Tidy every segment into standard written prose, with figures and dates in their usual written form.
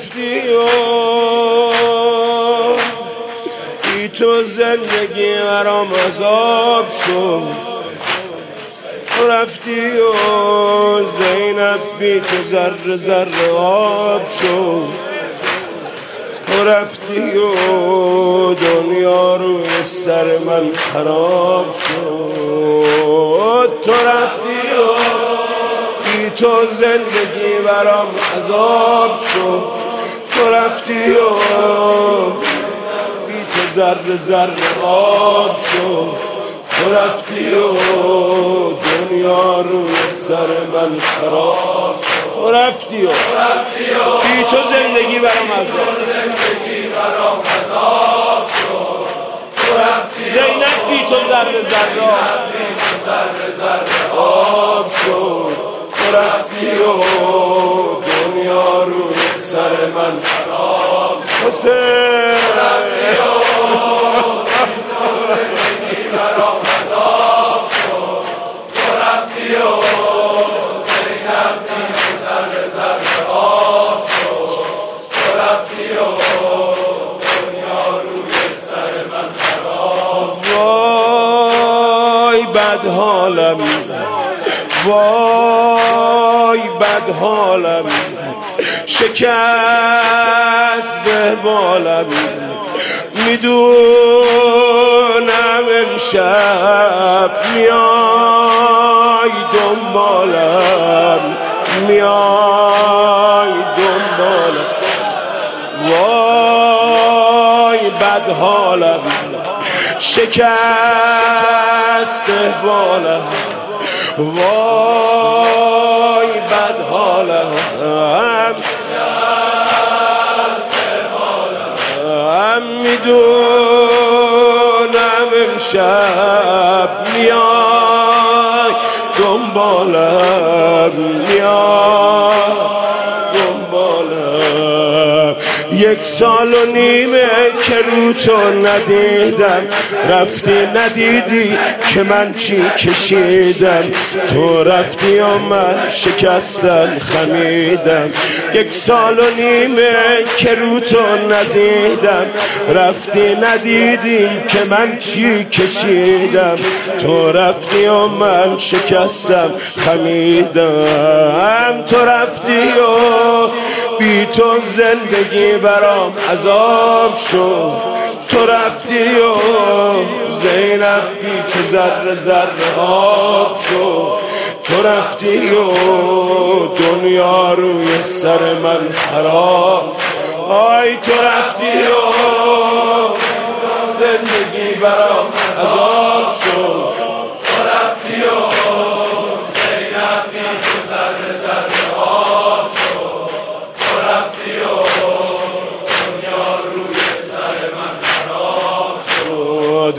رفتی و بی تو زندگی برام عذاب شد. تو رفتی و زینب بی تو ذره ذره آب شد. تو رفتی و دنیا روی سر من خراب شد. تو رفتی و بی تو زندگی برام عذاب شد. تو رفتی و بی تو ذره ذره آب شد. تو رفتی و دنیا روی سر من خراب شد. تو رفتی و بی تو زندگی برام عذاب شد. زینب بی تو ذره ذره آب شد. تو رفتی و دنیا روی سر من خراب شد. بد حالم، وای بد حالم، شکست بالم، میدونم امشب میای دنبالم، میای دنبالم. وای بد حالم، شکست بالم، وای بد حالم، میدونم امشب میای دنبالم، میای دنبالم. 1 سال و نیمه که رو تو ندیدم، رفتی ندیدی که من چی کشیدم. تو رفتی و من شکستم خمیدم. 1 سال و نیمه که رو تو ندیدم، رفتی ندیدی که من چی کشیدم. تو رفتی و من شکستم خمیدم. تو رفتی و بی تو زندگی برام عذاب شد. تو رفتی و زینب بی تو ذره ذره آب شد. تو رفتی و دنیا روی سر من خراب. آی تو رفتی و زندگی برام عذاب شد. تو رفتی و زینب بی تو ذره ذره آب شد. تو رفتی و دنیا روی سر من خراب شد.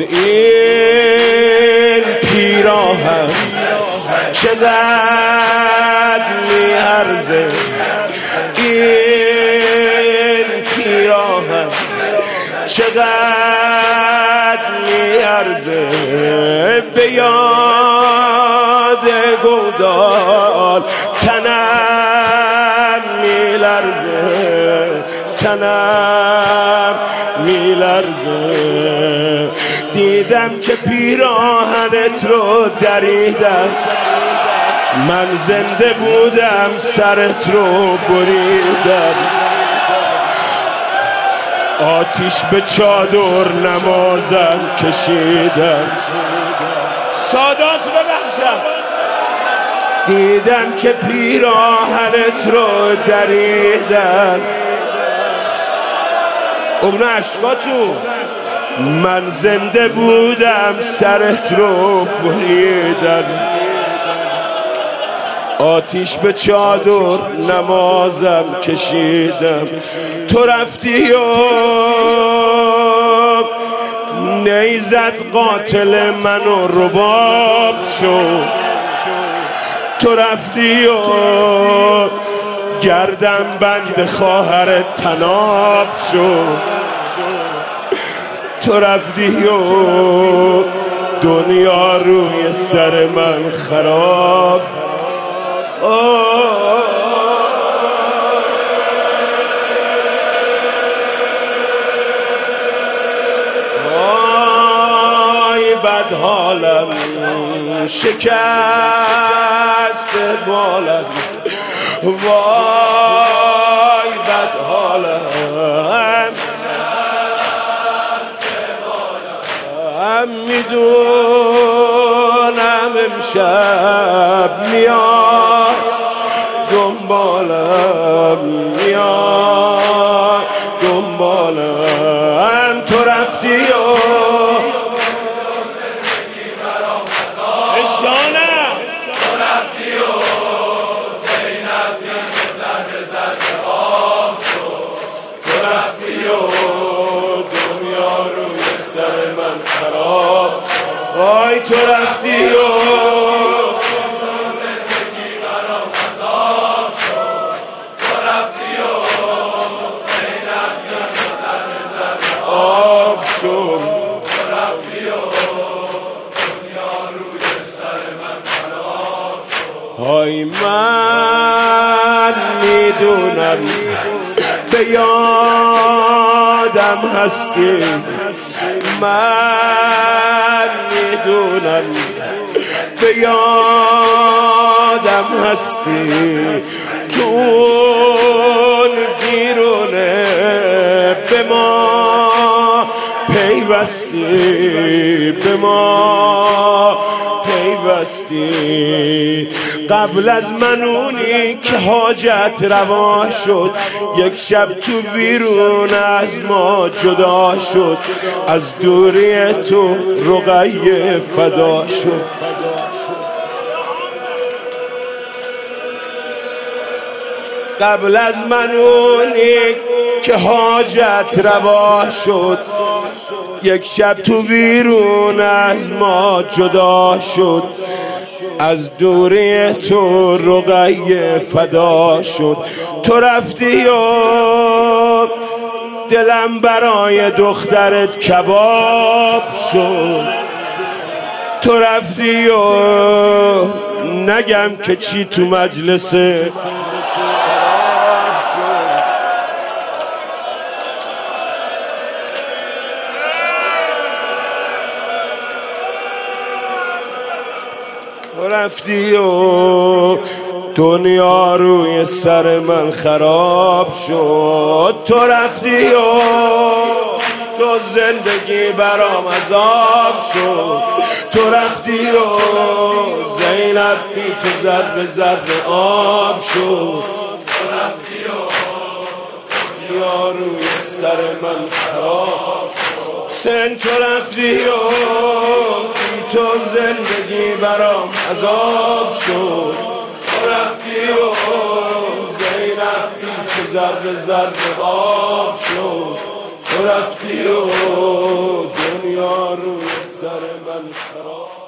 این پیراهن چقدر میارزه، این پیراهن چقدر میارزه، به یاد گودال تنم میلرزه، تنم میلرزه. دیدم که پیراهنت رو دریدم، من زنده بودم سرت رو بریدم. آتیش به چادر نمازم کشیدم. سادات ببخشم. دیدم که پیراهنت رو دریدم. اون عشقاتو من زنده بودم سرت رو بریدم. آتیش به چادر نمازم کشیدم. تو رفتی و نیزد قاتل منو رباب شد. تو رفتی و گردن بند خواهر تناب شد. تو رفتی و دنیا روی سر من خراب. بد حالم شکست بالم وای بد حالم میدونم امشب میاد دنبالم میاد دنبالم تو رفتی و جانم تو رفتی و زینب دیگه زرد زرد آب شد تو رفتی و دنیا روی سر من خراب وای تو رفتی و زندگی برام عذاب شد تو رفتی و زینب دیگه زرد زرد آب شد تو رفتی و دنیا روی سر من خراب شد های من میدونم به یادم هستی من میدونم به یادم هستی تون بیرونه به ما پیوستی به ما پیوستی قبل از من اونی که حاجت روا شد یک شب تو بیرون از ما جدا شد از دوری تو رقیه فدا شد قبل از من اونی که حاجت روا شد یک شب تو بیرون از ما جدا شد از دوری تو رقیه فدا شد تو رفتی و دلم برای دخترت کباب شد تو رفتی و نگم که چی تو مجلس رفتی و دنیا روی سر من خراب شد تو رفتی و تو زندگی برام عذاب شد تو رفتی و زینب بی تو ذره ذره آب شد تو رفتی و دنیا روی سر من خراب شد سن تو رفتی و تو زندگی برام عذاب شد تو رفتی و زینب بی تو ذره ذره آب شد تو رفتی و دنیا روی سر من خراب